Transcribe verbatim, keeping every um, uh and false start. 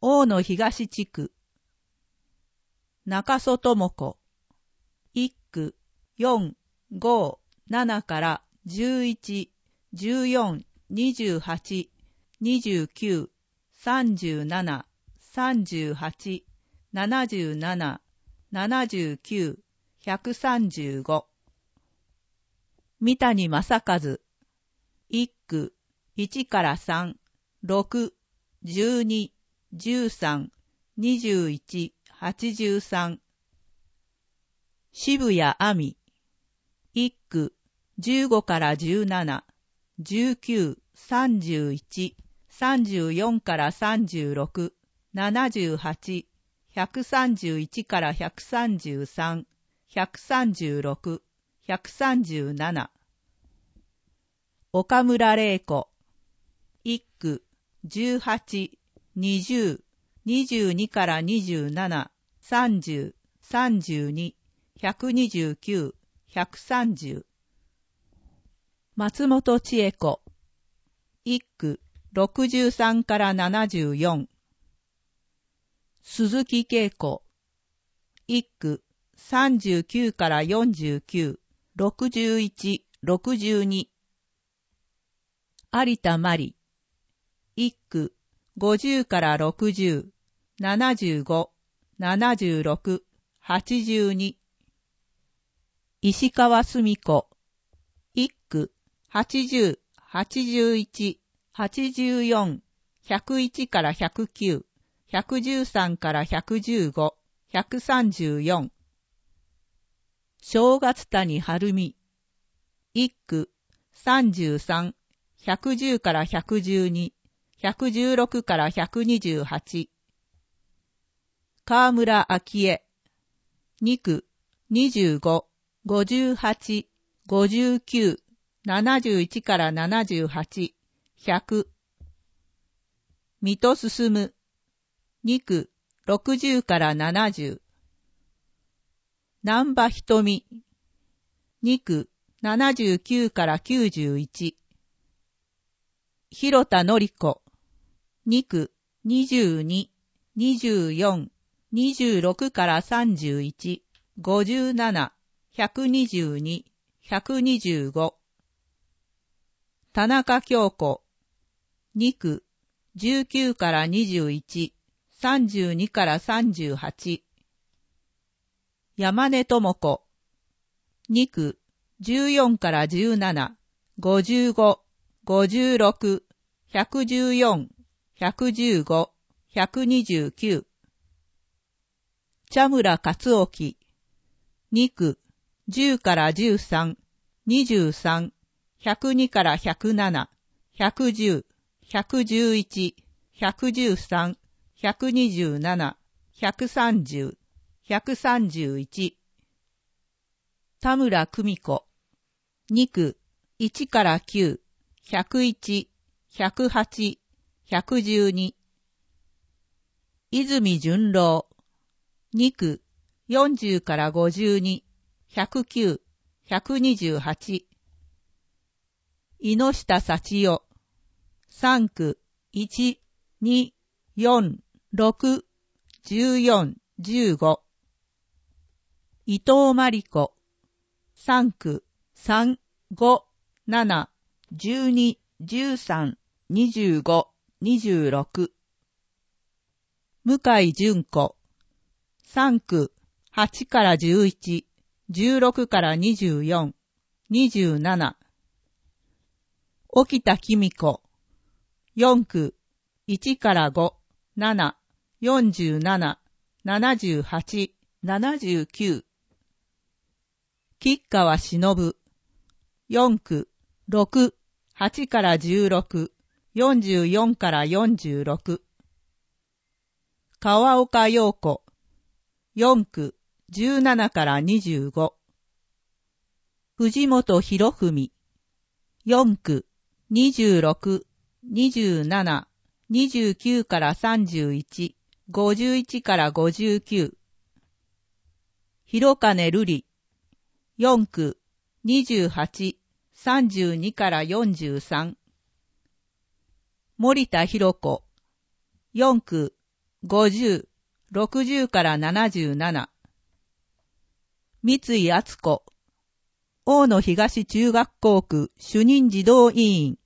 大野東地区、中曽智子、一区よん、ご、ななからじゅういち、じゅうよん、にじゅうはち、にじゅうきゅう、さんじゅうなな、さんじゅうはち、ななじゅうなな、ななじゅうきゅう、ひゃくさんじゅうご。三谷正和、一区いちからさん、ろく、じゅうに、じゅうさん、にじゅういち、はちじゅうさん。渋谷亜美、一区じゅうごからじゅうなな、じゅうきゅう、さんじゅういち、さんじゅうよんからさんじゅうろく、ななじゅうはち、ひゃくさんじゅういちからひゃくさんじゅうさん、ひゃくさんじゅうろく、ひゃくさんじゅうなな。岡村玲子、一区じゅうはち、にじゅう、にじゅうにからにじゅうなな、さんじゅう、さんじゅうに、ひゃくにじゅうきゅう、ひゃくさんじゅう。松本千恵子、一区ろくじゅうさんからななじゅうよん。鈴木恵子、一区さんじゅうきゅうからよんじゅうきゅう、ろくじゅういち、ろくじゅうに。有田真理、一区ごじゅうからろくじゅう、ななじゅうご、ななじゅうろく、はちじゅうに。石川澄子、一区はちじゅう、はちじゅういち、はちじゅうよん、ひゃくいちからひゃくきゅう、ひゃくじゅうさんからひゃくじゅうご、ひゃくさんじゅうよん。正月谷晴美、一区さんじゅうさん、ひゃくじゅうからひゃくじゅうに、ひゃくじゅうろくからひゃくにじゅうはち。川村昭恵、二区にじゅうご、ごじゅうはち、ごじゅうきゅう、ななじゅういちからななじゅうはち、ひゃく。水戸進、二区ろくじゅうからななじゅう。南波瞳、二区ななじゅうきゅうからきゅうじゅういち。広田典子、二区にじゅうに、にじゅうよん、にじゅうろくからさんじゅういち、ごじゅうなな、ひゃくにじゅうに、ひゃくにじゅうご。田中京子、二区じゅうきゅうからにじゅういち、さんじゅうにからさんじゅうはち。山根智子、二区じゅうよんからじゅうなな、ごじゅうご、ごじゅうろく、ひゃくじゅうよん、ひゃくじゅうご、ひゃくにじゅうきゅう。茶村勝興、二区じゅうからじゅうさん、にじゅうさん、ひゃくにからひゃくなな、ひゃくじゅう、ひゃくじゅういち、ひゃくじゅうさん、ひゃくにじゅうなな、ひゃくさんじゅう、ひゃくさんじゅういち。田村久美子、二区いちからきゅう、ひゃくいち、ひゃくはち、ひゃくじゅうに。泉純郎、二区よんじゅうからごじゅうに、ひゃくきゅう、ひゃくにじゅうはち。井下幸代、三区いち、に、よん、ろく、じゅうよん、じゅうご。伊藤真理子、三区さん、ご、なな、じゅうに、じゅうさん、にじゅうご、にじゅうろく。向井純子、三区はちからじゅういち、じゅうろくからにじゅうよん、にじゅうなな。沖田紀子、四区いちからご、なな、よんじゅうなな、ななじゅうはち、ななじゅうきゅう。吉川忍、四区ろく、はちからじゅうろく、よんじゅうよんからよんじゅうろく。川岡陽子、四区じゅうななからにじゅうご。藤本博文、四区にじゅうろく、にじゅうなな、にじゅうきゅうからさんじゅういち、ごじゅういちからごじゅうきゅう。広金瑠璃、四区にじゅうはち、さんじゅうにからよんじゅうさん。森田博子、四区ごじゅう、ろくじゅうからななじゅうなな。三井敦子、大野東中学校区主任児童委員。